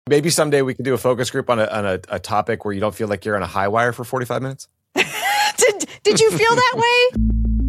Maybe someday we can do a focus group on a topic where you don't feel like you're on a high wire for 45 minutes. Did you feel that way?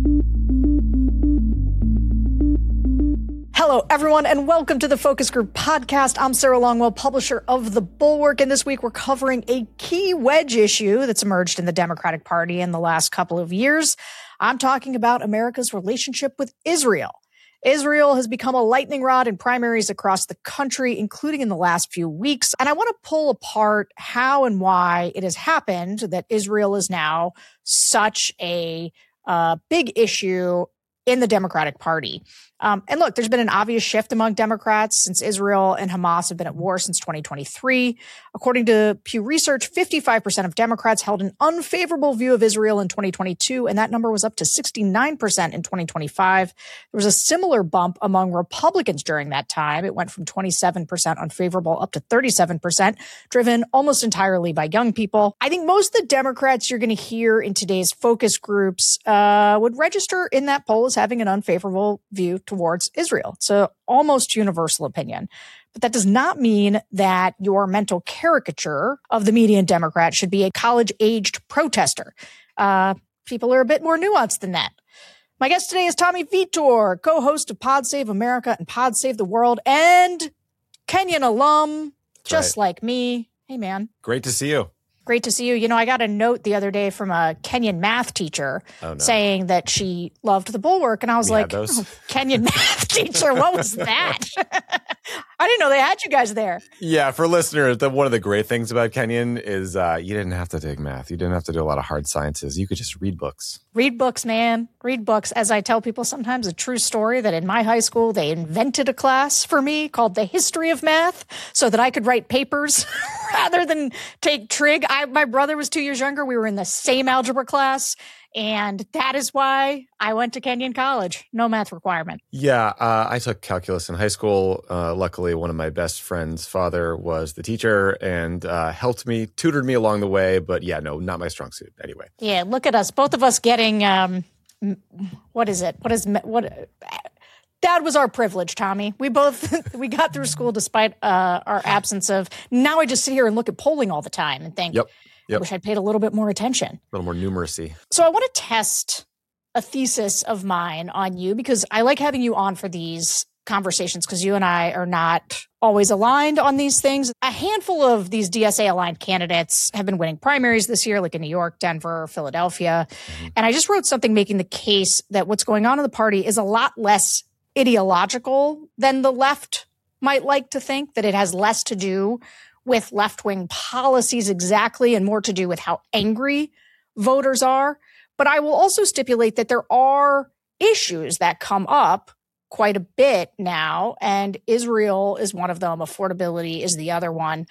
Hello, everyone, and welcome to the Focus Group podcast. I'm Sarah Longwell, publisher of The Bulwark, and this week we're covering a key wedge issue that's emerged in the Democratic Party in the last couple of years. I'm talking about America's relationship with Israel. Israel has become a lightning rod in primaries across the country, including in the last few weeks. And I want to pull apart how and why it has happened that Israel is now such a big issue in the Democratic Party. And look, there's been an obvious shift among Democrats since Israel and Hamas have been at war since 2023. According to Pew Research, 55% of Democrats held an unfavorable view of Israel in 2022, and that number was up to 69% in 2025. There was a similar bump among Republicans during that time. It went from 27% unfavorable up to 37%, driven almost entirely by young people. I think most of the Democrats you're going to hear in today's focus groups would register in that poll as having an unfavorable view towards Israel. It's an almost universal opinion. But that does not mean that your mental caricature of the median Democrat should be a college-aged protester. People are a bit more nuanced than that. My guest today is Tommy Vitor, co-host of Pod Save America and Pod Save the World, and Kenyon alum, just like me. Hey, man. Great to see you. Great to see you. You know, I got a note the other day from a Kenyon math teacher saying that she loved the Bulwark. And I was Kenyon math teacher, what was that? I didn't know they had you guys there. Yeah, for listeners, one of the great things about Kenyon is you didn't have to take math. You didn't have to do a lot of hard sciences. You could just read books. Read books, man. Read books. As I tell people sometimes, a true story that in my high school, they invented a class for me called the History of Math so that I could write papers rather than take trig. My brother was 2 years younger. We were in the same algebra class. And that is why I went to Kenyon College. No math requirement. Yeah, I took calculus in high school. Luckily, one of my best friend's father was the teacher and helped me, tutored me along the way. But yeah, no, not my strong suit anyway. Yeah, look at us. Both of us getting, what is it? That was our privilege, Tommy. We got through school despite our absence of, now I just sit here and look at polling all the time and think, Yep. I wish I'd paid a little bit more attention. A little more numeracy. So I want to test a thesis of mine on you because I like having you on for these conversations because you and I are not always aligned on these things. A handful of these DSA-aligned candidates have been winning primaries this year, like in New York, Denver, Philadelphia. Mm-hmm. And I just wrote something making the case that what's going on in the party is a lot less ideological than the left might like to think, that it has less to do with left-wing policies exactly and more to do with how angry voters are. But I will also stipulate that there are issues that come up quite a bit now, and Israel is one of them. Affordability is the other one.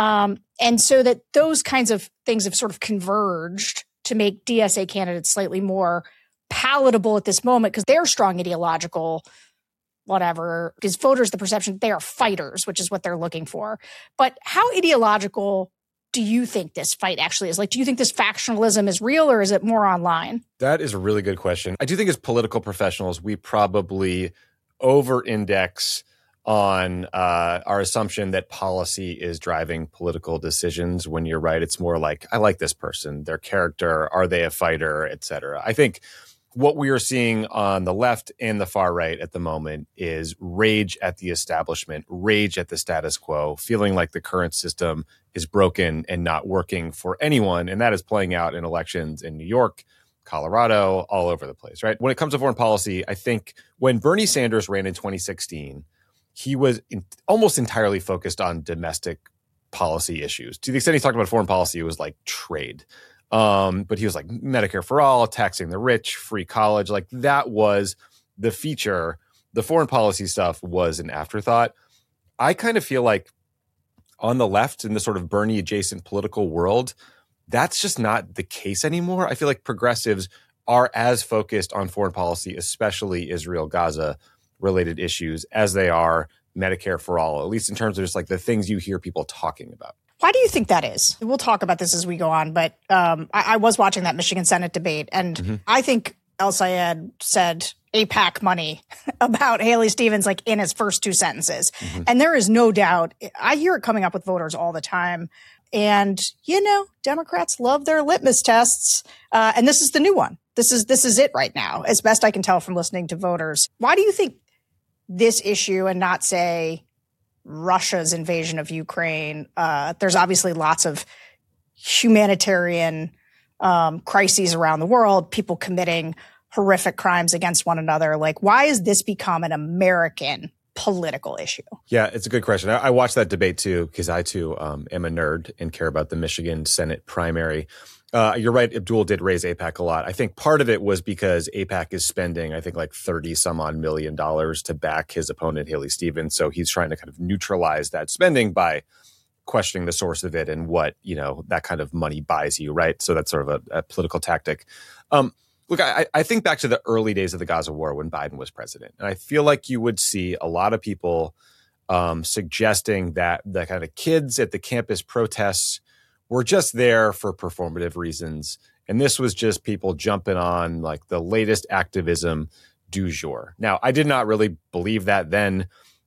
And so that those kinds of things have sort of converged to make DSA candidates slightly more palatable at this moment because they're strong ideological whatever, gives voters the perception they are fighters, which is what they're looking for. But how ideological do you think this fight actually is? Like, do you think this factionalism is real or is it more online? That is a really good question. I do think as political professionals, we probably over-index on our assumption that policy is driving political decisions when you're right. It's more like, I like this person, their character, are they a fighter, et cetera. I think what we are seeing on the left and the far right at the moment is rage at the establishment, rage at the status quo, feeling like the current system is broken and not working for anyone. And that is playing out in elections in New York, Colorado, all over the place, right? When it comes to foreign policy, I think when Bernie Sanders ran in 2016, he was almost entirely focused on domestic policy issues. To the extent he talked about foreign policy, it was like trade. But he was like Medicare for all, taxing the rich, free college. Like that was the feature. The foreign policy stuff was an afterthought. I kind of feel like on the left in the sort of Bernie adjacent political world, that's just not the case anymore. I feel like progressives are as focused on foreign policy, especially Israel-Gaza related issues, as they are Medicare for all, at least in terms of just like the things you hear people talking about. Why do you think that is? We'll talk about this as we go on, but I was watching that Michigan Senate debate, and I think El-Sayed said AIPAC money about Haley Stevens, like in his first two sentences. Mm-hmm. And there is no doubt, I hear it coming up with voters all the time. And, Democrats love their litmus tests. And this is the new one. This is it right now, as best I can tell from listening to voters. Why do you think this issue and not, say, Russia's invasion of Ukraine? There's obviously lots of humanitarian crises around the world, people committing horrific crimes against one another. Like, why has this become an American political issue? Yeah, it's a good question. I watched that debate too, because I too am a nerd and care about the Michigan Senate primary. You're right, Abdul did raise AIPAC a lot. I think part of it was because AIPAC is spending, I think, like $30 some odd million to back his opponent, Haley Stevens. So he's trying to kind of neutralize that spending by questioning the source of it and what, that kind of money buys you, right? So that's sort of a political tactic. Look, I think back to the early days of the Gaza war when Biden was president. And I feel like you would see a lot of people suggesting that the kind of kids at the campus protests were just there for performative reasons. And this was just people jumping on like the latest activism du jour. Now, I did not really believe that then.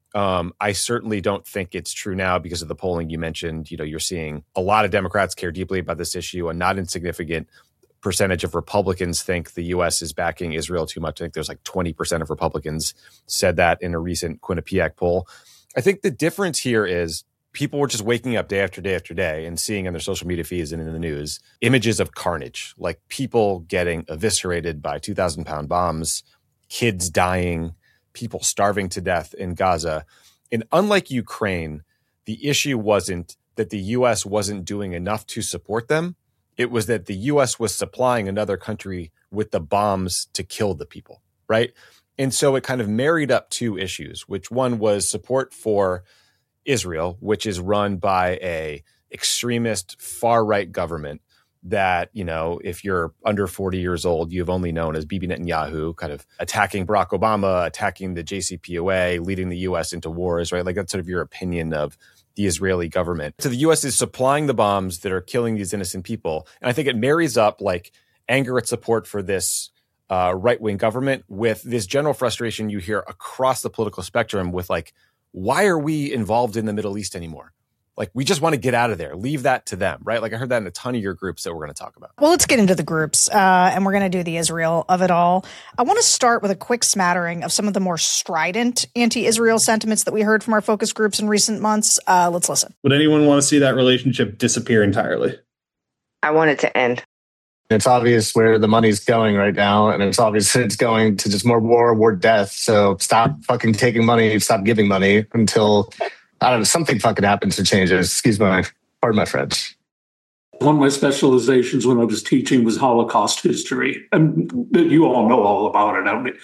I certainly don't think it's true now because of the polling you mentioned. You're seeing a lot of Democrats care deeply about this issue. A not insignificant percentage of Republicans think the U.S. is backing Israel too much. I think there's like 20% of Republicans said that in a recent Quinnipiac poll. I think the difference here is people were just waking up day after day after day and seeing on their social media feeds and in the news images of carnage, like people getting eviscerated by 2,000-pound bombs, kids dying, people starving to death in Gaza. And unlike Ukraine, the issue wasn't that the U.S. wasn't doing enough to support them. It was that the U.S. was supplying another country with the bombs to kill the people, right? And so it kind of married up two issues, which one was support for Israel, which is run by a extremist far-right government that, if you're under 40 years old, you've only known as Bibi Netanyahu, kind of attacking Barack Obama, attacking the JCPOA, leading the U.S. into wars, right? Like that's sort of your opinion of the Israeli government. So the U.S. is supplying the bombs that are killing these innocent people. And I think it marries up like anger at support for this right-wing government with this general frustration you hear across the political spectrum with like, why are we involved in the Middle East anymore? Like, we just want to get out of there. Leave that to them, right? Like, I heard that in a ton of your groups that we're going to talk about. Well, let's get into the groups, and we're going to do the Israel of it all. I want to start with a quick smattering of some of the more strident anti-Israel sentiments that we heard from our focus groups in recent months. Let's listen. Would anyone want to see that relationship disappear entirely? I want it to end. It's obvious where the money's going right now, and it's obvious it's going to just more war, more death. So stop fucking taking money, stop giving money until, I don't know, something fucking happens to change it. Pardon my French. One of my specializations when I was teaching was Holocaust history. And you all know all about it. I mean,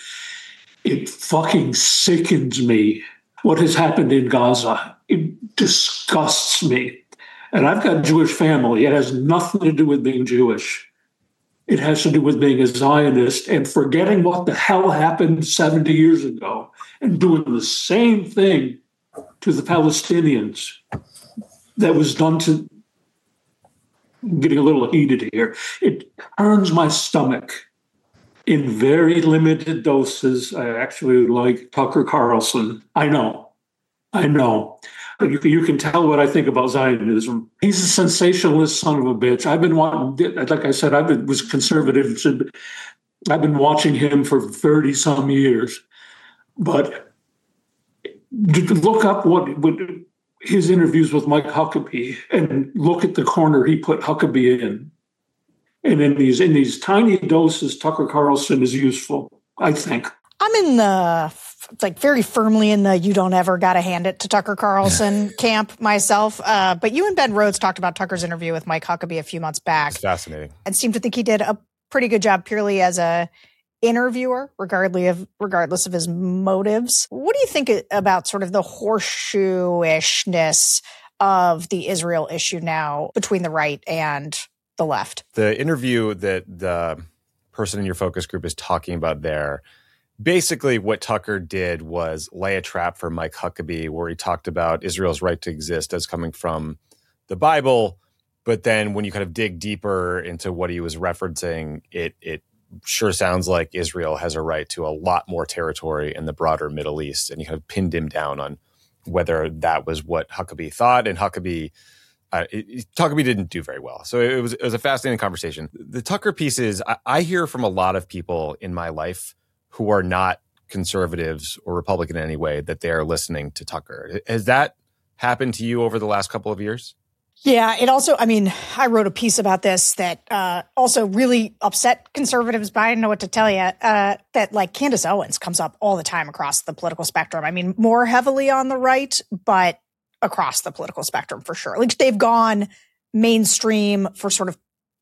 it fucking sickens me what has happened in Gaza. It disgusts me. And I've got a Jewish family. It has nothing to do with being Jewish. It has to do with being a Zionist and forgetting what the hell happened 70 years ago and doing the same thing to the Palestinians that was done to, I'm getting a little heated here. It turns my stomach in very limited doses. I actually like Tucker Carlson. I know. You can tell what I think about Zionism. He's a sensationalist son of a bitch. I've been watching, like I said, was conservative. I've been watching him for 30 some years. But look up what his interviews with Mike Huckabee and look at the corner he put Huckabee in. And in these tiny doses, Tucker Carlson is useful, I think. I'm in the very firmly in the you don't ever got to hand it to Tucker Carlson camp myself. But you and Ben Rhodes talked about Tucker's interview with Mike Huckabee a few months back. It's fascinating. And seemed to think he did a pretty good job purely as a interviewer, regardless of his motives. What do you think about sort of the horseshoe-ishness of the Israel issue now between the right and the left? The interview that the person in your focus group is talking about there, basically what Tucker did was lay a trap for Mike Huckabee where he talked about Israel's right to exist as coming from the Bible. But then when you kind of dig deeper into what he was referencing, it sure sounds like Israel has a right to a lot more territory in the broader Middle East. And you kind of pinned him down on whether that was what Huckabee thought. And Huckabee didn't do very well. So it was a fascinating conversation. The Tucker pieces, I hear from a lot of people in my life who are not conservatives or Republican in any way that they're listening to Tucker. Has that happened to you over the last couple of years? Yeah, it also, I wrote a piece about this that also really upset conservatives, but I didn't know what to tell you, that like Candace Owens comes up all the time across the political spectrum. I mean, more heavily on the right, but across the political spectrum for sure. Like they've gone mainstream for sort of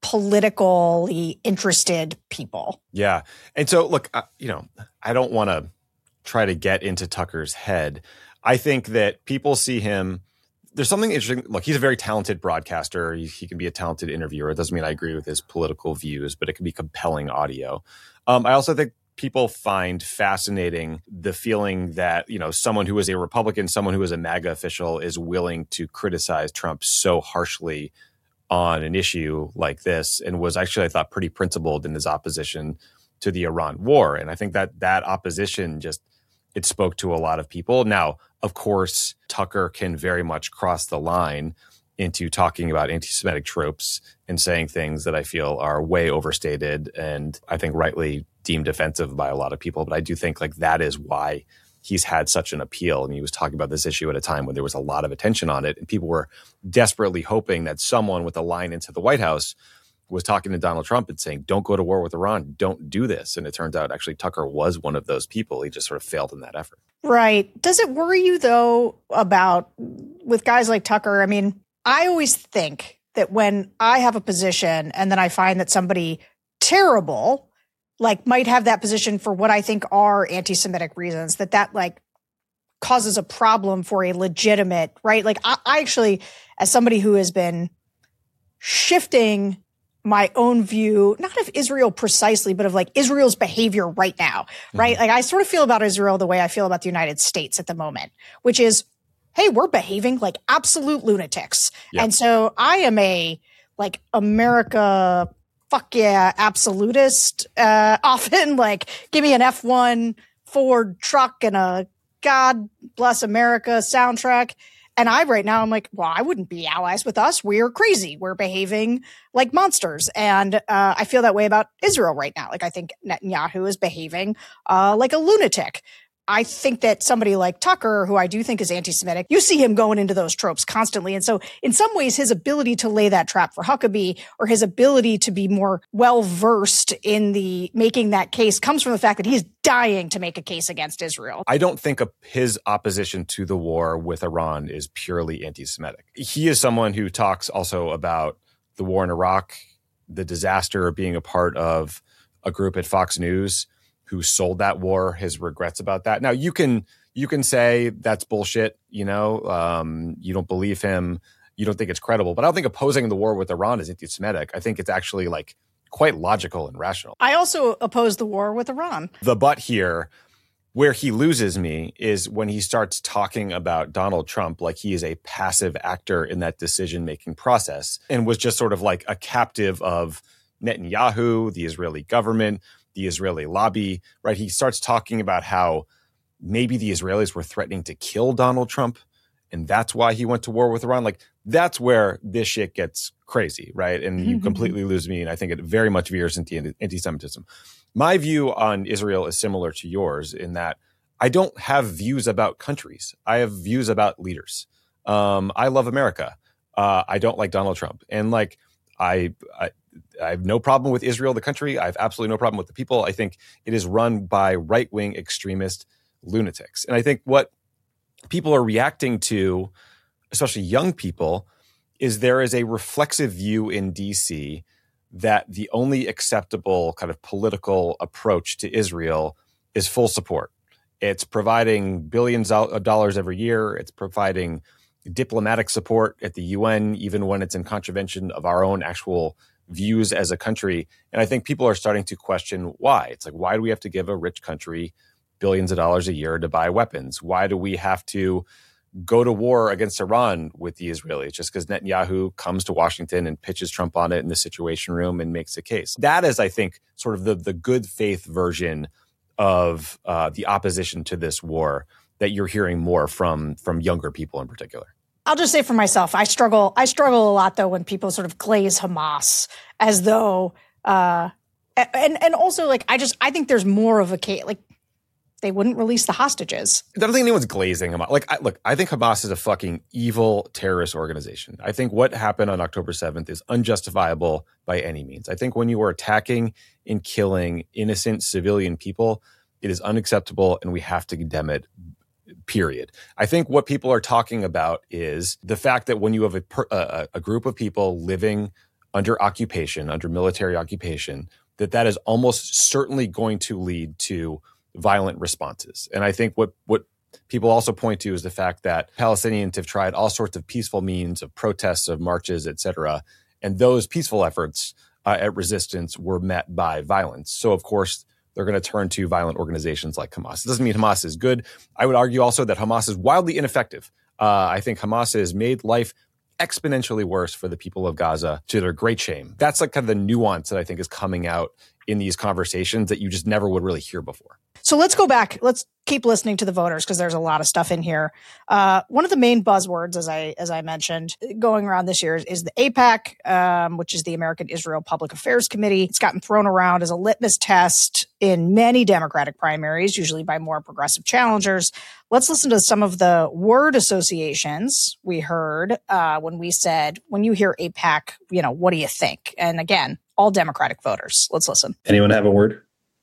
politically interested people. Yeah. And so, look, I don't want to try to get into Tucker's head. I think that people see him. There's something interesting. Look, he's a very talented broadcaster. He can be a talented interviewer. It doesn't mean I agree with his political views, but it can be compelling audio. I also think people find fascinating the feeling that, someone who is a Republican, someone who is a MAGA official is willing to criticize Trump so harshly on an issue like this, and was actually, I thought, pretty principled in his opposition to the Iran war. And I think that opposition it spoke to a lot of people. Now, of course, Tucker can very much cross the line into talking about anti-Semitic tropes and saying things that I feel are way overstated and I think rightly deemed offensive by a lot of people. But I do think like that is why he's had such an appeal. And he was talking about this issue at a time when there was a lot of attention on it and people were desperately hoping that someone with a line into the White House was talking to Donald Trump and saying, don't go to war with Iran, don't do this. And it turns out actually Tucker was one of those people. He just sort of failed in that effort. Right. Does it worry you, though, about with guys like Tucker? I mean, I always think that when I have a position and then I find that somebody terrible, like might have that position for what I think are anti-Semitic reasons, that like causes a problem for a legitimate, right? Like I actually, as somebody who has been shifting my own view, not of Israel precisely, but of like Israel's behavior right now, right? Mm-hmm. Like I sort of feel about Israel the way I feel about the United States at the moment, which is, hey, we're behaving like absolute lunatics. Yep. And so I am a like America, fuck yeah, absolutist, often like give me an F1 Ford truck and a God bless America soundtrack. And right now I'm like, well, I wouldn't be allies with us. We're crazy. We're behaving like monsters. And I feel that way about Israel right now. Like I think Netanyahu is behaving like a lunatic. I think that somebody like Tucker, who I do think is anti-Semitic, you see him going into those tropes constantly. And so in some ways, his ability to lay that trap for Huckabee or his ability to be more well-versed in the making that case comes from the fact that he's dying to make a case against Israel. I don't think his opposition to the war with Iran is purely anti-Semitic. He is someone who talks also about the war in Iraq, the disaster of being a part of a group at Fox News who sold that war, his regrets about that. Now, you can say that's bullshit, you don't believe him, you don't think it's credible, but I don't think opposing the war with Iran is anti-Semitic. I think it's actually like quite logical and rational. I also oppose the war with Iran. The but here, where he loses me, is when he starts talking about Donald Trump like he is a passive actor in that decision-making process and was just sort of like a captive of Netanyahu, the Israeli government, the Israeli lobby, right? He starts talking about how maybe the Israelis were threatening to kill Donald Trump, and that's why he went to war with Iran. Like, that's where this shit gets crazy, right? And you completely lose me, and I think it very much veers into anti-Semitism. My view on Israel is similar to yours in that I don't have views about countries. I have views about leaders. I love America. I don't like Donald Trump. And like, I have no problem with Israel, the country. I have absolutely no problem with the people. I think it is run by right-wing extremist lunatics. And I think what people are reacting to, especially young people, is there is a reflexive view in DC that the only acceptable kind of political approach to Israel is full support. It's providing billions of dollars every year. It's providing diplomatic support at the UN, even when it's in contravention of our own actual views as a country. And I think people are starting to question why. It's like, why do we have to give a rich country billions of dollars a year to buy weapons? Why do we have to go to war against Iran with the Israelis just because Netanyahu comes to Washington and pitches Trump on it in the Situation Room and makes a case. That is, I think, sort of the good faith version of the opposition to this war that you're hearing more from younger people in particular. I'll just say for myself, I struggle a lot though when people sort of glaze Hamas as though, and also like I think there's more of a case, like they wouldn't release the hostages. I don't think anyone's glazing Hamas. I think Hamas is a fucking evil terrorist organization. I think what happened on October 7th is unjustifiable by any means. I think when you are attacking and killing innocent civilian people, it is unacceptable and we have to condemn it, period. I think what people are talking about is the fact that when you have a group of people living under occupation, under military occupation, that is almost certainly going to lead to violent responses. And I think what people also point to is the fact that Palestinians have tried all sorts of peaceful means of protests, of marches, et cetera. And those peaceful efforts at resistance were met by violence. So, of course, they're going to turn to violent organizations like Hamas. It doesn't mean Hamas is good. I would argue also that Hamas is wildly ineffective. I think Hamas has made life exponentially worse for the people of Gaza, to their great shame. That's like kind of the nuance that I think is coming out in these conversations that you just never would really hear before. So let's go back. Let's keep listening to the voters because there's a lot of stuff in here. One of the main buzzwords, as I mentioned, going around this year is the AIPAC, which is the American Israel Public Affairs Committee. It's gotten thrown around as a litmus test in many Democratic primaries, usually by more progressive challengers. Let's listen to some of the word associations we heard when we said, when you hear AIPAC, what do you think? And again, all Democratic voters. Let's listen. Anyone have a word?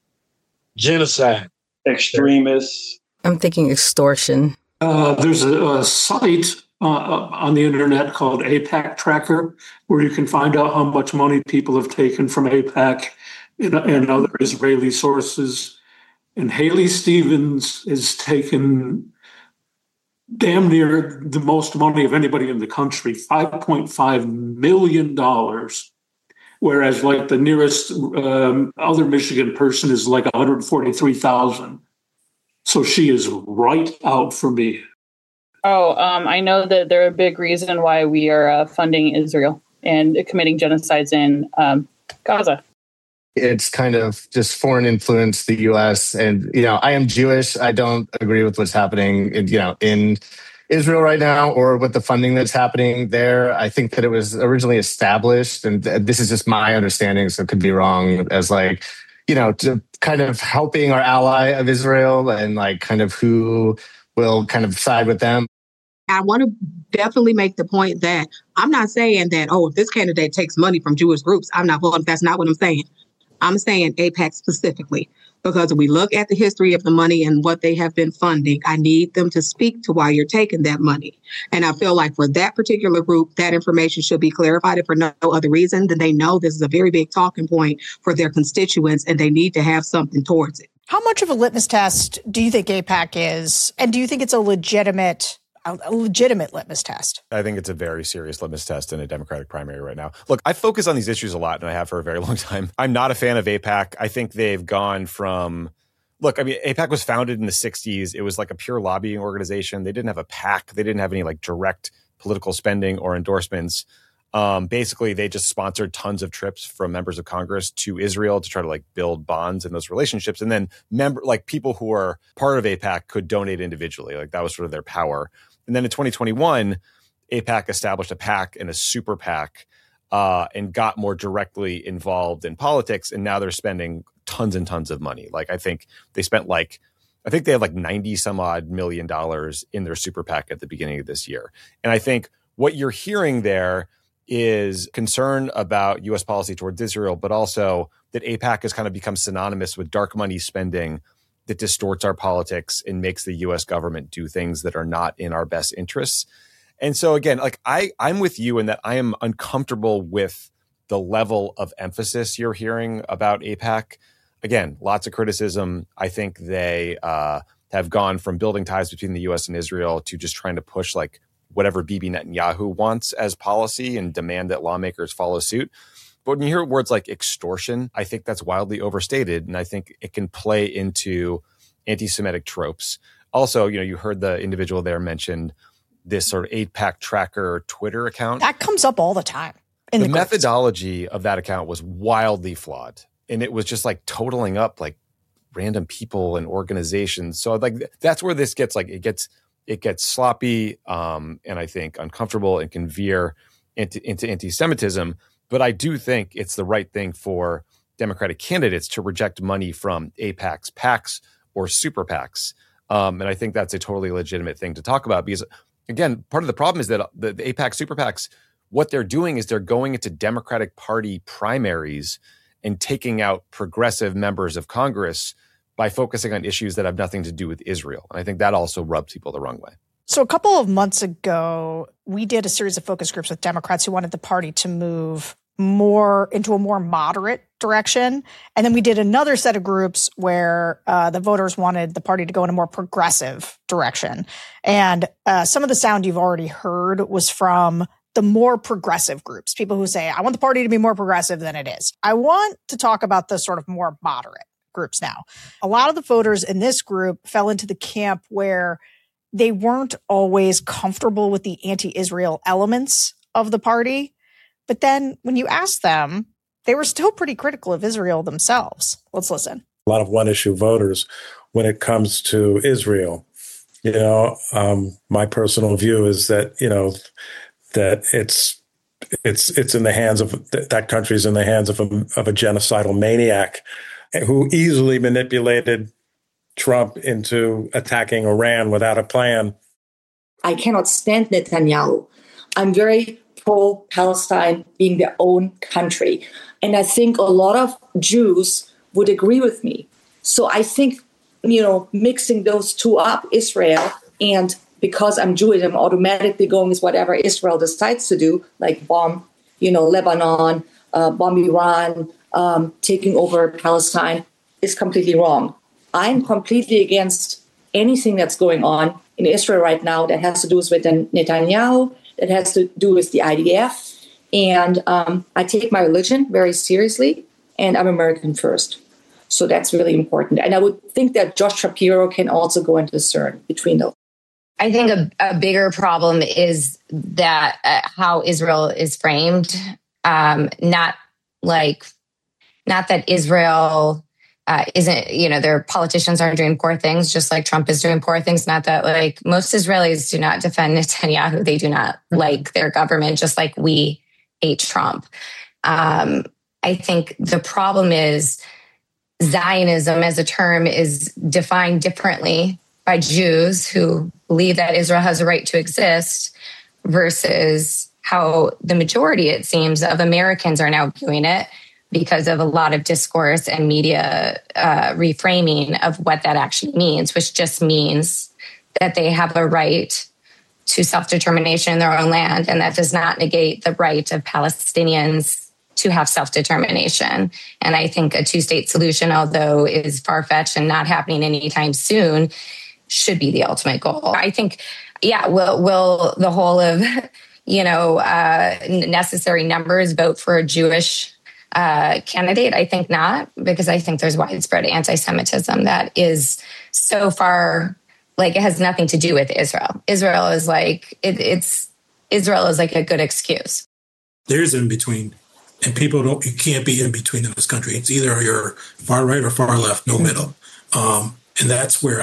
Genocide. Extremists. I'm thinking extortion. There's a site on the internet called AIPAC Tracker, where you can find out how much money people have taken from AIPAC and other Israeli sources. And Haley Stevens has taken damn near the most money of anybody in the country, $5.5 million. Whereas like the nearest other Michigan person is like $143,000. So she is right out for me. I know that they're a big reason why we are funding Israel and committing genocides in Gaza. It's kind of just foreign influence, the U.S. And, I am Jewish. I don't agree with what's happening, in Israel right now or with the funding that's happening there. I think that it was originally established, and this is just my understanding, so it could be wrong, as to kind of helping our ally of Israel and kind of who will kind of side with them. I want to definitely make the point that I'm not saying that, if this candidate takes money from Jewish groups, I'm not voting. That's not what I'm saying. I'm saying AIPAC specifically, because if we look at the history of the money and what they have been funding, I need them to speak to why you're taking that money. And I feel like for that particular group, that information should be clarified. If for no other reason than they know this is a very big talking point for their constituents and they need to have something towards it. How much of a litmus test do you think AIPAC is? And do you think it's a legitimate litmus test? I think it's a very serious litmus test in a Democratic primary right now. Look, I focus on these issues a lot, and I have for a very long time. I'm not a fan of AIPAC. I think they've gone from... Look, AIPAC was founded in the 60s. It was like a pure lobbying organization. They didn't have a PAC. They didn't have any direct political spending or endorsements. Basically, they just sponsored tons of trips from members of Congress to Israel to try to build bonds in those relationships. And then people who are part of AIPAC could donate individually. That was sort of their power. And then in 2021, AIPAC established a PAC and a super PAC and got more directly involved in politics. And now they're spending tons and tons of money. I think they spent I think they have 90 some odd $1 million in their super PAC at the beginning of this year. And I think what you're hearing there is concern about U.S. policy towards Israel, but also that AIPAC has kind of become synonymous with dark money spending that distorts our politics and makes the U.S. government do things that are not in our best interests. And so again, I'm with you in that I am uncomfortable with the level of emphasis you're hearing about AIPAC. Again, lots of criticism. I think they have gone from building ties between the U.S. and Israel to just trying to push whatever Bibi Netanyahu wants as policy and demand that lawmakers follow suit. But when you hear words like extortion, I think that's wildly overstated. And I think it can play into anti-Semitic tropes. Also, you heard the individual there mentioned this sort of AIPAC tracker Twitter account. That comes up all the time. The methodology of that account was wildly flawed. And it was just like totaling up like random people and organizations. So like that's where this gets like, it gets sloppy and I think uncomfortable and can veer into anti-Semitism. But I do think it's the right thing for Democratic candidates to reject money from AIPACs, PACs, or super PACs. And I think that's a totally legitimate thing to talk about because, again, part of the problem is that the AIPAC, super PACs, what they're doing is they're going into Democratic Party primaries and taking out progressive members of Congress by focusing on issues that have nothing to do with Israel. And I think that also rubs people the wrong way. So a couple of months ago, we did a series of focus groups with Democrats who wanted the party to move more into a more moderate direction. And then we did another set of groups where the voters wanted the party to go in a more progressive direction. And some of the sound you've already heard was from the more progressive groups, people who say, I want the party to be more progressive than it is. I want to talk about the sort of more moderate groups now. A lot of the voters in this group fell into the camp where they weren't always comfortable with the anti-Israel elements of the party. But then when you ask them, they were still pretty critical of Israel themselves. Let's listen. A lot of one-issue voters when it comes to Israel. You know, my personal view is that, you know, that it's in the hands of that country's in the hands of a genocidal maniac who easily manipulated Trump into attacking Iran without a plan. I cannot stand Netanyahu. I'm very pro-Palestine being their own country. And I think a lot of Jews would agree with me. So I think, you know, mixing those two up, Israel, and because I'm Jewish, I'm automatically going with whatever Israel decides to do, like bomb, you know, Lebanon, bomb Iran, taking over Palestine, is completely wrong. I'm completely against anything that's going on in Israel right now that has to do with Netanyahu, that has to do with the IDF. And I take my religion very seriously, and I'm American first. So that's really important. And I would think that Josh Shapiro can also go into CERN between those. I think a bigger problem is that how Israel is framed. Not that Israel isn't, you know, their politicians are doing poor things, just like Trump is doing poor things. Not that, like, most Israelis do not defend Netanyahu. They do not like their government, just like we hate Trump. I think the problem is Zionism as a term is defined differently by Jews who believe that Israel has a right to exist versus how the majority, it seems, of Americans are now viewing it because of a lot of discourse and media reframing of what that actually means, which just means that they have a right to self-determination in their own land. And that does not negate the right of Palestinians to have self-determination. And I think a two-state solution, although is far-fetched and not happening anytime soon, should be the ultimate goal. I think, yeah, will the whole of, you know, necessary numbers vote for a Jewish candidate? I think not, because I think there's widespread anti-Semitism that is so far, like, it has nothing to do with Israel. Israel is like, Israel is like a good excuse. There's in between, and you can't be in between in this country. It's either you're far right or far left, no middle. And that's where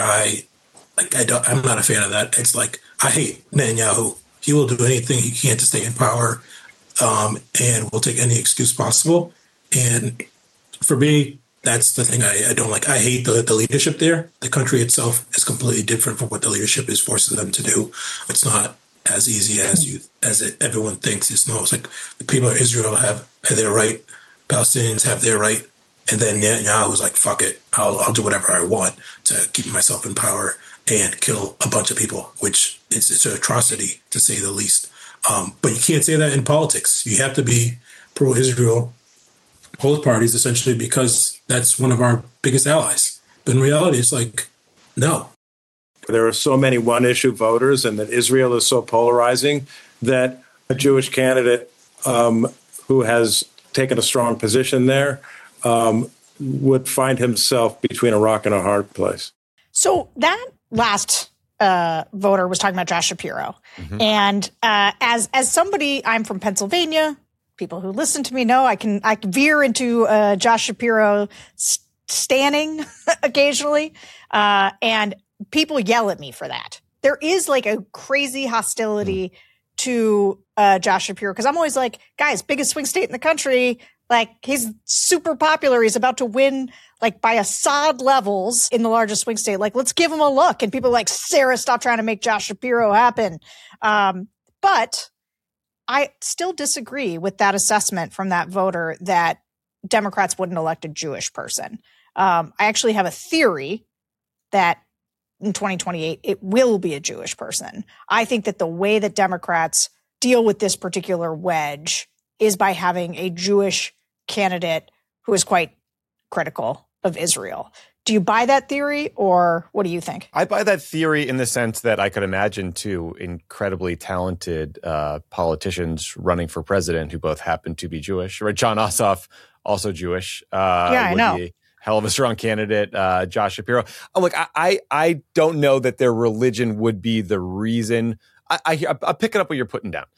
I'm not a fan of that. It's like, I hate Netanyahu. He will do anything he can to stay in power, and will take any excuse possible. And for me, that's the thing I don't like. I hate the leadership there. The country itself is completely different from what the leadership is forcing them to do. It's not as easy as everyone thinks. It's like the people of Israel have their right, Palestinians have their right, and then Netanyahu was like, fuck it, I'll do whatever I want to keep myself in power and kill a bunch of people, which it's an atrocity to say the least. But you can't say that in politics. You have to be pro-Israel, both parties, essentially, because that's one of our biggest allies. But in reality, it's like, no. There are so many one-issue voters, and that Israel is so polarizing that a Jewish candidate who has taken a strong position there would find himself between a rock and a hard place. So that last voter was talking about Josh Shapiro. Mm-hmm. And as somebody, I'm from Pennsylvania. People who listen to me know I can veer into Josh Shapiro standing occasionally, and people yell at me for that. There is like a crazy hostility to Josh Shapiro because I'm always like, guys, biggest swing state in the country. Like, he's super popular. He's about to win, like, by Assad levels in the largest swing state. Like, let's give him a look. And people are like, Sarah, stop trying to make Josh Shapiro happen. But I still disagree with that assessment from that voter that Democrats wouldn't elect a Jewish person. I actually have a theory that in 2028, it will be a Jewish person. I think that the way that Democrats deal with this particular wedge is by having a Jewish candidate who is quite critical of Israel. Do you buy that theory, or what do you think? I buy that theory in the sense that I could imagine two incredibly talented politicians running for president who both happen to be Jewish. Right? John Ossoff, also Jewish. I know. Be a hell of a strong candidate. Josh Shapiro. Oh, look, I don't know that their religion would be the reason. I'm picking up what you're putting down.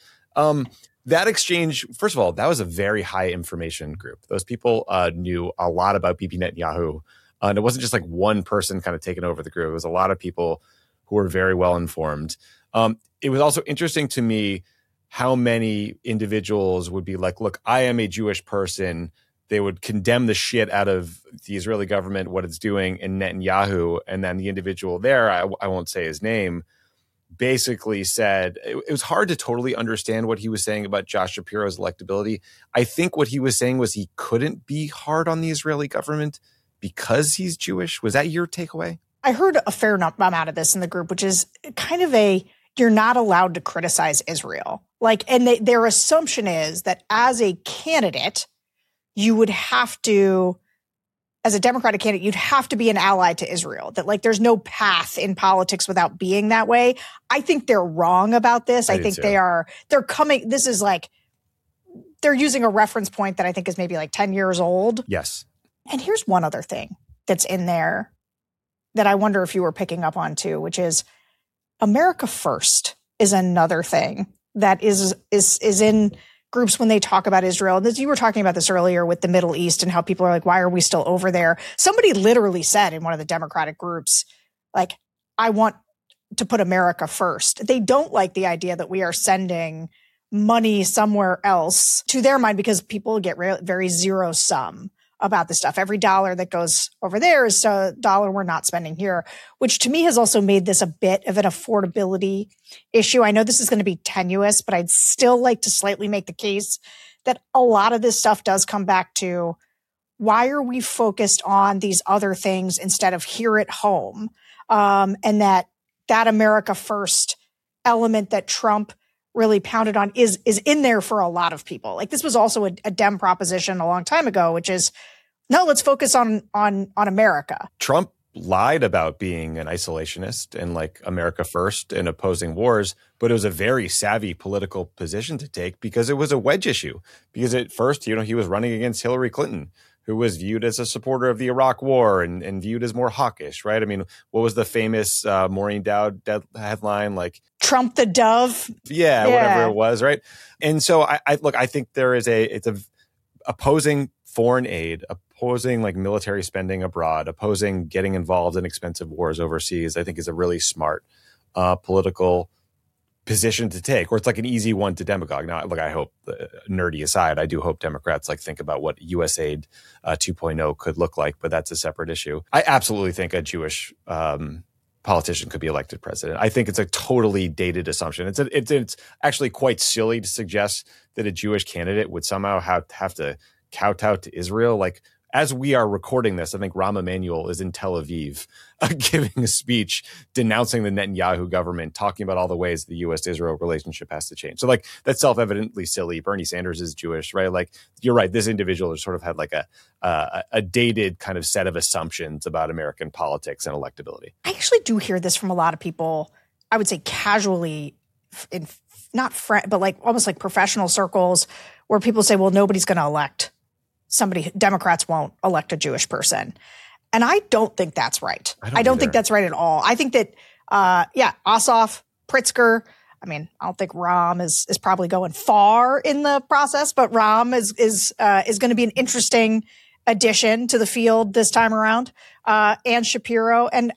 That exchange, first of all, that was a very high information group. Those people knew a lot about Bibi Netanyahu. And it wasn't just like one person kind of taking over the group. It was a lot of people who were very well informed. It was also interesting to me how many individuals would be like, look, I am a Jewish person. They would condemn the shit out of the Israeli government, what it's doing, and Netanyahu. And then the individual there, I won't say his name, basically said it was hard to totally understand what he was saying about Josh Shapiro's electability. I think what he was saying was he couldn't be hard on the Israeli government because he's Jewish. Was that your takeaway? I heard a fair amount of this in the group, which is kind of you're not allowed to criticize Israel. Like, and their assumption is that as a candidate, you would have to, as a Democratic candidate, you'd have to be an ally to Israel, that like there's no path in politics without being that way. I think they're wrong about this. I think they're coming, this is like, they're using a reference point that I think is maybe like 10 years old. Yes. And here's one other thing that's in there that I wonder if you were picking up on too, which is America First is another thing that is in groups when they talk about Israel. And you were talking about this earlier with the Middle East and how people are like, why are we still over there? Somebody literally said in one of the Democratic groups, like, I want to put America first. They don't like the idea that we are sending money somewhere else to their mind because people get very zero sum about this stuff. Every dollar that goes over there is a dollar we're not spending here, which to me has also made this a bit of an affordability issue. I know this is going to be tenuous, but I'd still like to slightly make the case that a lot of this stuff does come back to why are we focused on these other things instead of here at home? And that America First element that Trump really pounded on is in there for a lot of people. Like, this was also a Dem proposition a long time ago, which is, no, let's focus on America. Trump lied about being an isolationist and like America First and opposing wars, but it was a very savvy political position to take because it was a wedge issue. Because at first, he was running against Hillary Clinton, who was viewed as a supporter of the Iraq War and viewed as more hawkish, right? I mean, what was the famous Maureen Dowd headline? Like, Trump the Dove? Yeah, whatever it was, right? And so I think there is it's opposing foreign aid, opposing like military spending abroad, opposing getting involved in expensive wars overseas, I think is a really smart political position to take, or it's like an easy one to demagogue. Now, look, I hope, nerdy aside, I do hope Democrats like think about what USAID 2.0 could look like, but that's a separate issue. I absolutely think a Jewish politician could be elected president. I think it's a totally dated assumption. It's actually quite silly to suggest that a Jewish candidate would somehow have to kowtow to Israel. Like, as we are recording this, I think Rahm Emanuel is in Tel Aviv giving a speech denouncing the Netanyahu government, talking about all the ways the U.S.-Israel relationship has to change. So, like, that's self-evidently silly. Bernie Sanders is Jewish, right? Like, you're right. This individual sort of had like a dated kind of set of assumptions about American politics and electability. I actually do hear this from a lot of people, I would say casually, in but like almost like professional circles, where people say, well, nobody's going to elect somebody, Democrats won't elect a Jewish person. And I don't think that's right. I don't think that's right at all. I think that Ossoff, Pritzker. I mean, I don't think Rahm is probably going far in the process, but Rahm is going to be an interesting addition to the field this time around. And Shapiro. And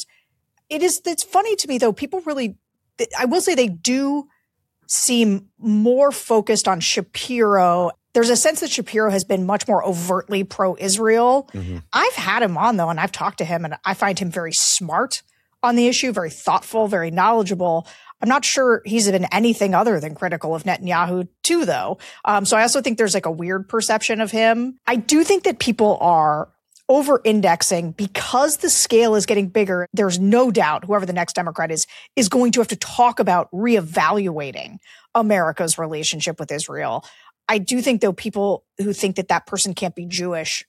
it's funny to me though. People really, I will say they do seem more focused on Shapiro. There's a sense that Shapiro has been much more overtly pro-Israel. Mm-hmm. I've had him on though, and I've talked to him, and I find him very smart on the issue, very thoughtful, very knowledgeable. I'm not sure he's been anything other than critical of Netanyahu too, though. So I also think there's like a weird perception of him. I do think that people are over-indexing because the scale is getting bigger. There's no doubt whoever the next Democrat is going to have to talk about reevaluating America's relationship with Israel. I do think, though, people who think that person can't be Jewish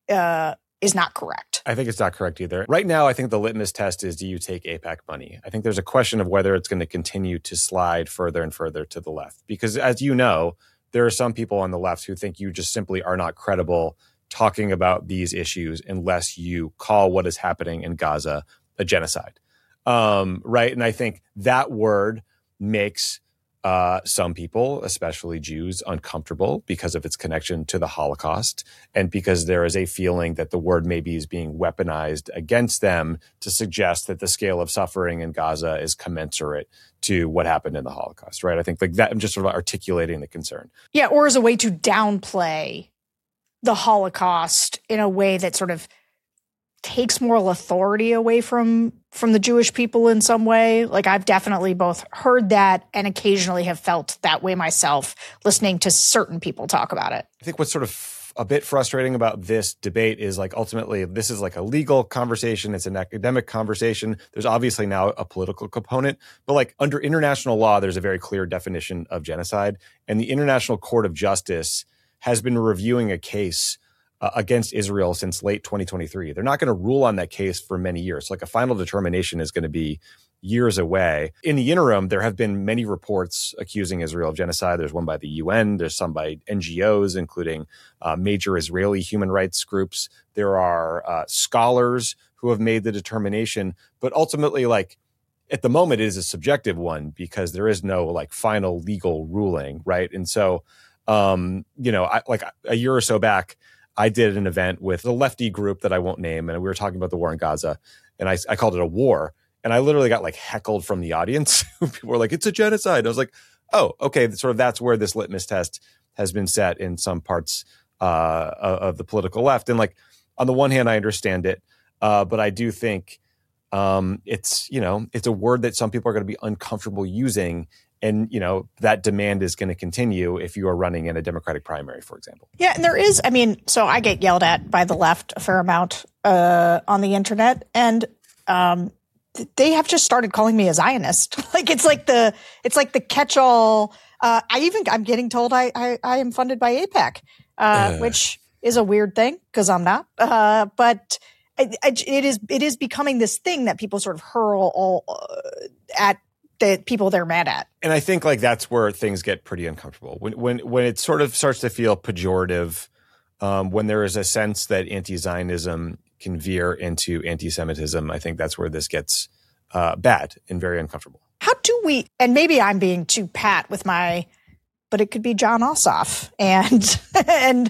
is not correct. I think it's not correct either. Right now, I think the litmus test is, do you take AIPAC money? I think there's a question of whether it's going to continue to slide further and further to the left. Because as you know, there are some people on the left who think you just simply are not credible talking about these issues unless you call what is happening in Gaza a genocide. Right? And I think that word makes some people, especially Jews, uncomfortable because of its connection to the Holocaust and because there is a feeling that the word maybe is being weaponized against them to suggest that the scale of suffering in Gaza is commensurate to what happened in the Holocaust, right? I think like that, I'm just sort of articulating the concern. Yeah, or as a way to downplay the Holocaust in a way that sort of takes moral authority away from the Jewish people in some way. Like I've definitely both heard that and occasionally have felt that way myself listening to certain people talk about it. I think what's sort of a bit frustrating about this debate is like ultimately this is like a legal conversation. It's an academic conversation. There's obviously now a political component, but like under international law, there's a very clear definition of genocide. And the International Court of Justice has been reviewing a case against Israel since late 2023. They're not going to rule on that case for many years. Like a final determination is going to be years away. In the interim, there have been many reports accusing Israel of genocide. There's one by the UN. There's some by NGOs, including major Israeli human rights groups. There are scholars who have made the determination. But ultimately, like at the moment, it is a subjective one because there is no like final legal ruling, right? And so, like a year or so back, I did an event with a lefty group that I won't name, and we were talking about the war in Gaza, and I called it a war, and I literally got like heckled from the audience. People were like, "It's a genocide." I was like, "Oh, okay." Sort of that's where this litmus test has been set in some parts of the political left, and like on the one hand, I understand it, but I do think it's a word that some people are going to be uncomfortable using. And, that demand is going to continue if you are running in a Democratic primary, for example. Yeah, and there is, so I get yelled at by the left a fair amount on the internet. And they have just started calling me a Zionist. It's like the catch-all. I'm getting told I am funded by AIPAC, which is a weird thing because I'm not. But it is becoming this thing that people sort of hurl all at the people they're mad at. And I think like that's where things get pretty uncomfortable. When it sort of starts to feel pejorative, when there is a sense that anti-Zionism can veer into anti-Semitism, I think that's where this gets bad and very uncomfortable. How do we, and maybe I'm being too pat with but it could be Jon Ossoff and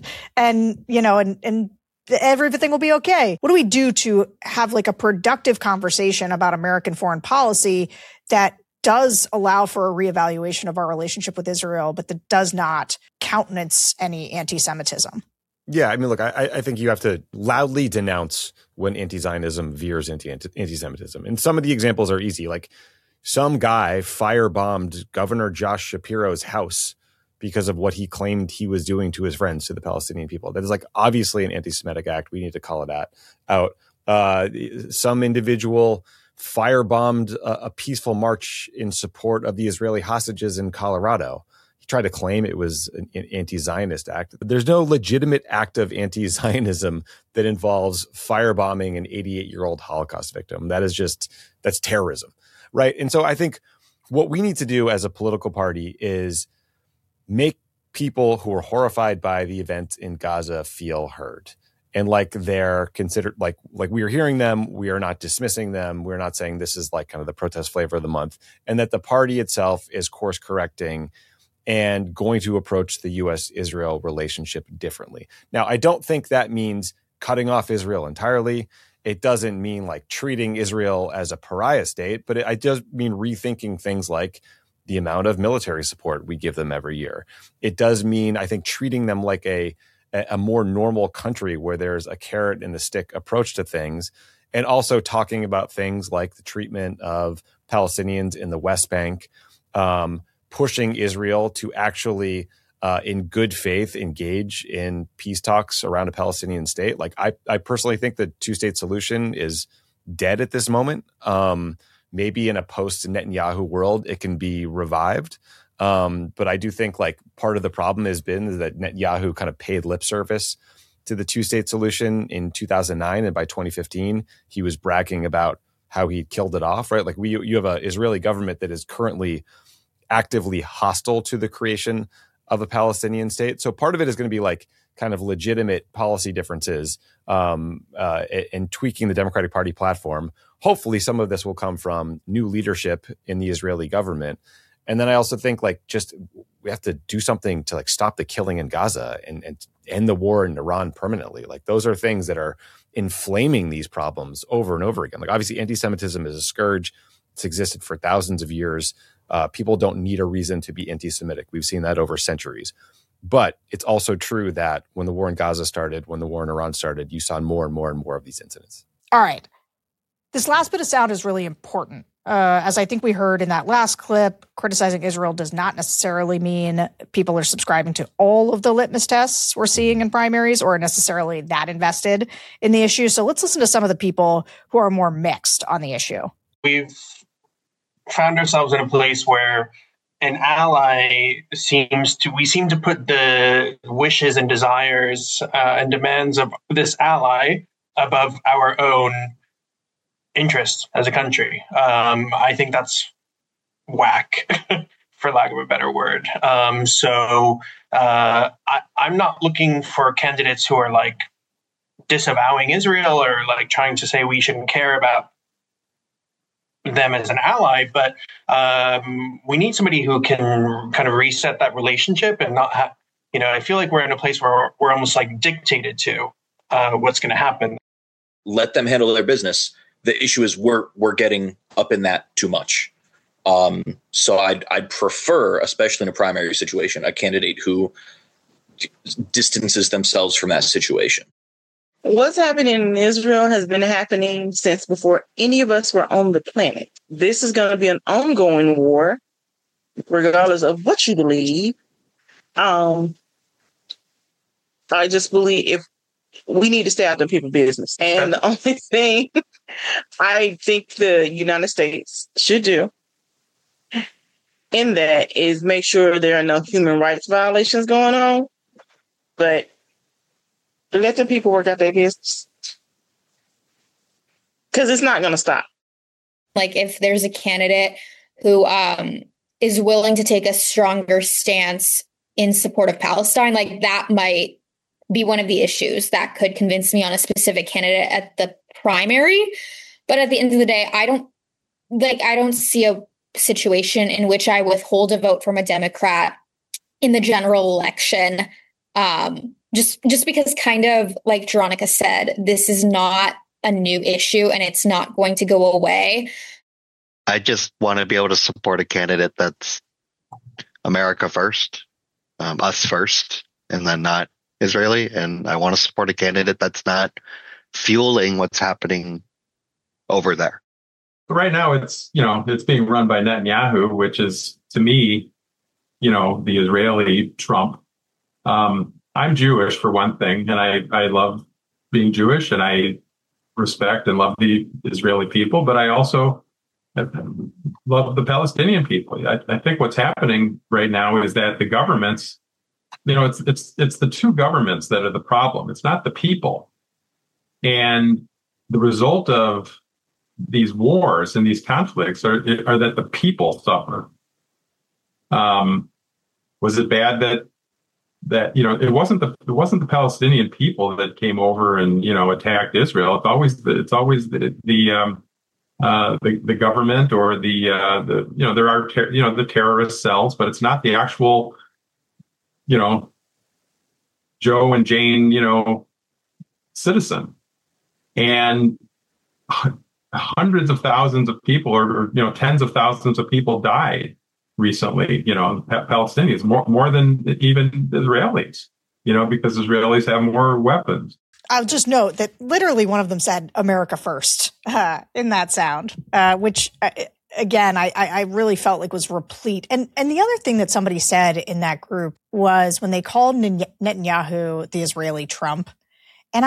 everything will be okay. What do we do to have like a productive conversation about American foreign policy that does allow for a reevaluation of our relationship with Israel, but that does not countenance any anti-Semitism? Yeah, I mean, look, I think you have to loudly denounce when anti-Zionism veers into anti-Semitism. And some of the examples are easy. Like some guy firebombed Governor Josh Shapiro's house because of what he claimed he was doing to his friends, to the Palestinian people. That is like obviously an anti-Semitic act. We need to call it out. Some individual firebombed a peaceful march in support of the Israeli hostages in Colorado. He tried to claim it was an anti-Zionist act. But there's no legitimate act of anti-Zionism that involves firebombing an 88-year-old Holocaust victim. That's terrorism, right? And so I think what we need to do as a political party is make people who are horrified by the event in Gaza feel heard. and like they're considered like we are hearing them, we are not dismissing them, we're not saying this is like kind of the protest flavor of the month, and that the party itself is course correcting and going to approach the U.S.-Israel relationship differently. Now, I don't think that means cutting off Israel entirely. It doesn't mean like treating Israel as a pariah state, but it does mean rethinking things like the amount of military support we give them every year. It does mean, I think, treating them like a more normal country where there's a carrot and the stick approach to things, and also talking about things like the treatment of Palestinians in the West Bank, pushing Israel to actually, in good faith, engage in peace talks around a Palestinian state. Like I personally think the two-state solution is dead at this moment. Maybe in a post-Netanyahu world, it can be revived. But I do think like part of the problem has been that Netanyahu kind of paid lip service to the two-state solution in 2009. And by 2015, he was bragging about how he killed it off, right? Like you have an Israeli government that is currently actively hostile to the creation of a Palestinian state. So part of it is going to be like kind of legitimate policy differences and tweaking the Democratic Party platform. Hopefully some of this will come from new leadership in the Israeli government. And then I also think like just we have to do something to like stop the killing in Gaza and end the war in Iran permanently. Like those are things that are inflaming these problems over and over again. Like obviously anti-Semitism is a scourge. It's existed for thousands of years. People don't need a reason to be anti-Semitic. We've seen that over centuries. But it's also true that when the war in Gaza started, when the war in Iran started, you saw more and more and more of these incidents. All right. This last bit of sound is really important. As I think we heard in that last clip, criticizing Israel does not necessarily mean people are subscribing to all of the litmus tests we're seeing in primaries or necessarily that invested in the issue. So let's listen to some of the people who are more mixed on the issue. We've found ourselves in a place where an ally we seem to put the wishes and desires and demands of this ally above our own interests as a country. I think that's whack, for lack of a better word. So I'm not looking for candidates who are like disavowing Israel or like trying to say we shouldn't care about them as an ally, but we need somebody who can kind of reset that relationship and not have, I feel like we're in a place where we're almost like dictated to what's going to happen. Let them handle their business. The issue is we're getting up in that too much. So I'd prefer, especially in a primary situation, a candidate who distances themselves from that situation. What's happening in Israel has been happening since before any of us were on the planet. This is going to be an ongoing war, regardless of what you believe. I just believe if we need to stay out of people's business. And the only thing I think the United States should do in that is make sure there are no human rights violations going on, but let the people work out their business. Because it's not going to stop. Like if there's a candidate who is willing to take a stronger stance in support of Palestine, like that might be one of the issues that could convince me on a specific candidate at the primary. But at the end of the day, I don't see a situation in which I withhold a vote from a Democrat in the general election. Just because, kind of like Veronica said, this is not a new issue and it's not going to go away. I just want to be able to support a candidate that's America first, us first, and then not Israeli. And I want to support a candidate that's not fueling what's happening over there. But right now, it's being run by Netanyahu, which is, to me, the Israeli Trump. I'm Jewish, for one thing, and I love being Jewish, and I respect and love the Israeli people, but I also love the Palestinian people. I think what's happening right now is that the governments, it's the two governments that are the problem. It's not the people. And the result of these wars and these conflicts are that the people suffer. Was it bad that that, it wasn't the Palestinian people that came over and, attacked Israel. It's always the government or there are the terrorist cells, but it's not the actual, Joe and Jane, citizen. And hundreds of thousands of people or tens of thousands of people died recently, Palestinians, more than even Israelis, because Israelis have more weapons. I'll just note that literally one of them said America first in that sound, which again, I really felt like was replete. And the other thing that somebody said in that group was when they called Netanyahu the Israeli Trump. And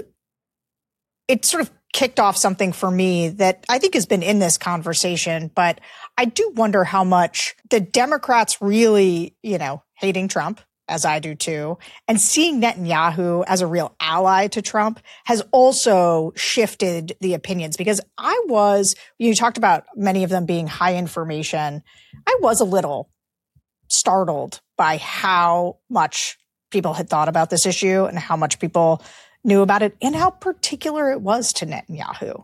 it sort of kicked off something for me that I think has been in this conversation, but I do wonder how much the Democrats really, hating Trump, as I do too, and seeing Netanyahu as a real ally to Trump has also shifted the opinions, because you talked about many of them being high information. I was a little startled by how much people had thought about this issue and how much people knew about it and how particular it was to Netanyahu.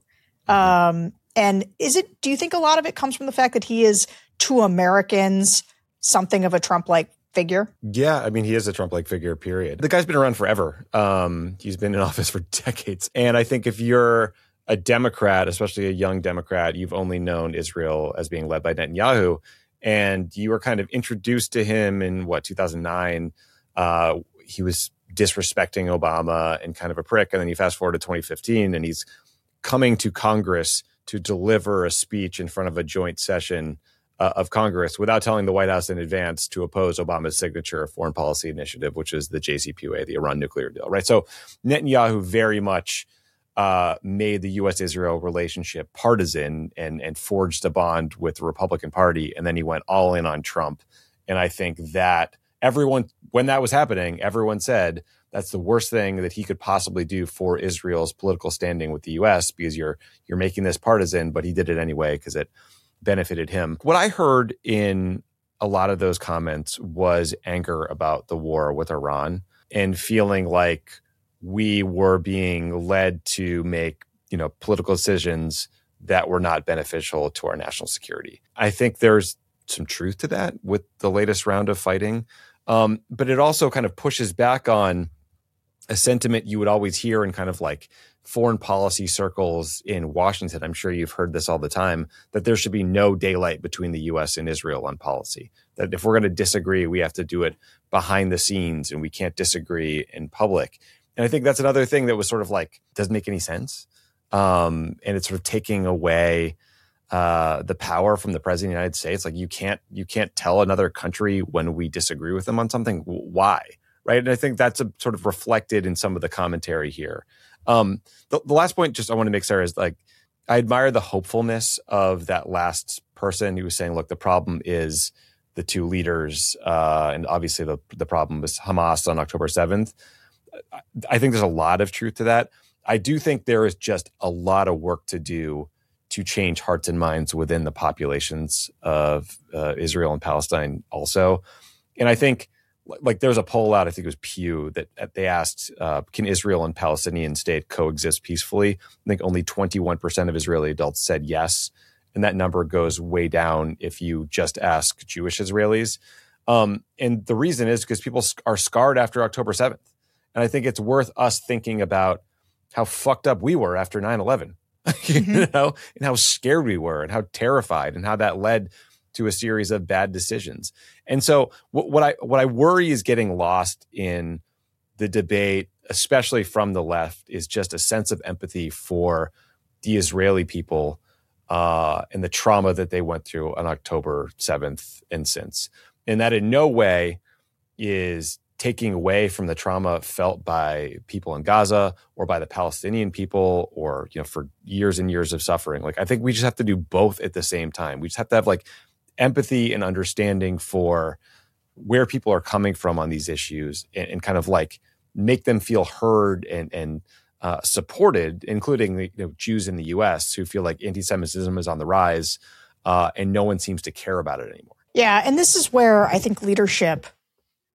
And do you think a lot of it comes from the fact that he is, to Americans, something of a Trump-like figure? Yeah, I mean, he is a Trump-like figure, period. The guy's been around forever. He's been in office for decades. And I think if you're a Democrat, especially a young Democrat, you've only known Israel as being led by Netanyahu. And you were kind of introduced to him in, 2009. He was disrespecting Obama and kind of a prick. And then you fast forward to 2015 and he's coming to Congress to deliver a speech in front of a joint session of Congress without telling the White House in advance to oppose Obama's signature foreign policy initiative, which is the JCPOA, the Iran nuclear deal, right? So Netanyahu very much made the U.S.-Israel relationship partisan and forged a bond with the Republican Party. And then he went all in on Trump. And I think that when that was happening, everyone said that's the worst thing that he could possibly do for Israel's political standing with the U.S. because you're making this partisan, but he did it anyway because it benefited him. What I heard in a lot of those comments was anger about the war with Iran and feeling like we were being led to make, political decisions that were not beneficial to our national security. I think there's some truth to that with the latest round of fighting. But it also kind of pushes back on a sentiment you would always hear in kind of like foreign policy circles in Washington. I'm sure you've heard this all the time, that there should be no daylight between the U.S. and Israel on policy. That if we're going to disagree, we have to do it behind the scenes and we can't disagree in public. And I think that's another thing that was sort of like, doesn't make any sense. And it's sort of taking away the power from the president of the United States. Like you can't tell another country when we disagree with them on something, why, right? And I think that's sort of reflected in some of the commentary here. The last point just I want to make, Sarah, is like, I admire the hopefulness of that last person who was saying, look, the problem is the two leaders. And obviously the problem was Hamas on October 7th. I think there's a lot of truth to that. I do think there is just a lot of work to do to change hearts and minds within the populations of Israel and Palestine also. And I think like there's a poll out, I think it was Pew, that they asked, can Israel and Palestinian state coexist peacefully? I think only 21% of Israeli adults said yes. And that number goes way down if you just ask Jewish Israelis. And the reason is because people are scarred after October 7th. And I think it's worth us thinking about how fucked up we were after 9/11. And how scared we were and how terrified and how that led to a series of bad decisions. And so what I worry is getting lost in the debate, especially from the left, is just a sense of empathy for the Israeli people and the trauma that they went through on October 7th and since. And that in no way is taking away from the trauma felt by people in Gaza or by the Palestinian people or, for years and years of suffering. Like, I think we just have to do both at the same time. We just have to have like empathy and understanding for where people are coming from on these issues and kind of like make them feel heard and supported, including Jews in the U.S. who feel like anti-Semitism is on the rise and no one seems to care about it anymore. Yeah. And this is where I think leadership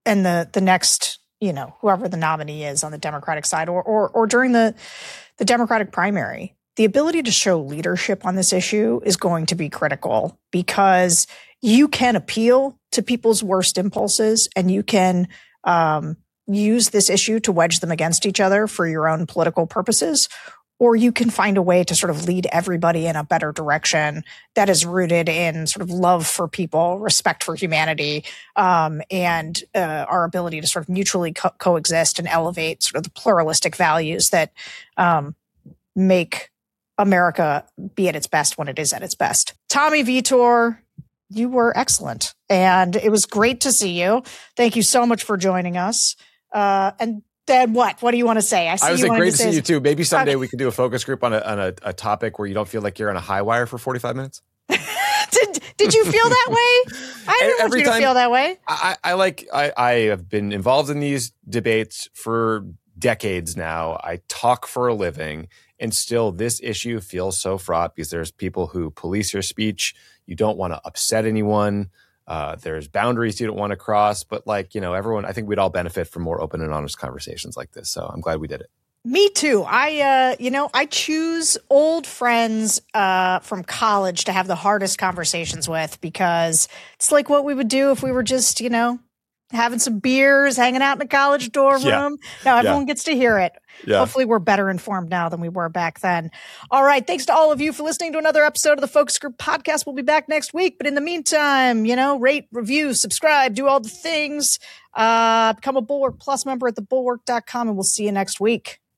and the next, whoever the nominee is on the Democratic side or during the Democratic primary, the ability to show leadership on this issue is going to be critical, because you can appeal to people's worst impulses and you can use this issue to wedge them against each other for your own political purposes, or you can find a way to sort of lead everybody in a better direction that is rooted in sort of love for people, respect for humanity, and our ability to sort of mutually coexist and elevate sort of the pluralistic values that make America be at its best when it is at its best. Tommy Vitor, you were excellent, and it was great to see you. Thank you so much for joining us. And then what? What do you want to say? I was great to see you too. Maybe someday we can do a focus group on a topic where you don't feel like you're on a high wire for 45 minutes. Did you feel that way? I didn't want you to feel that way. I have been involved in these debates for decades now. I talk for a living, and still this issue feels so fraught because there's people who police your speech. You don't want to upset anyone. There's boundaries you don't want to cross, but everyone, I think we'd all benefit from more open and honest conversations like this. So I'm glad we did it. Me too. I choose old friends from college to have the hardest conversations with, because it's like what we would do if we were just, having some beers, hanging out in a college dorm room. Now everyone gets to hear it. Yeah. Hopefully we're better informed now than we were back then. All right. Thanks to all of you for listening to another episode of the Focus Group Podcast. We'll be back next week. But in the meantime, rate, review, subscribe, do all the things. Become a Bulwark Plus member at thebulwark.com, and we'll see you next week.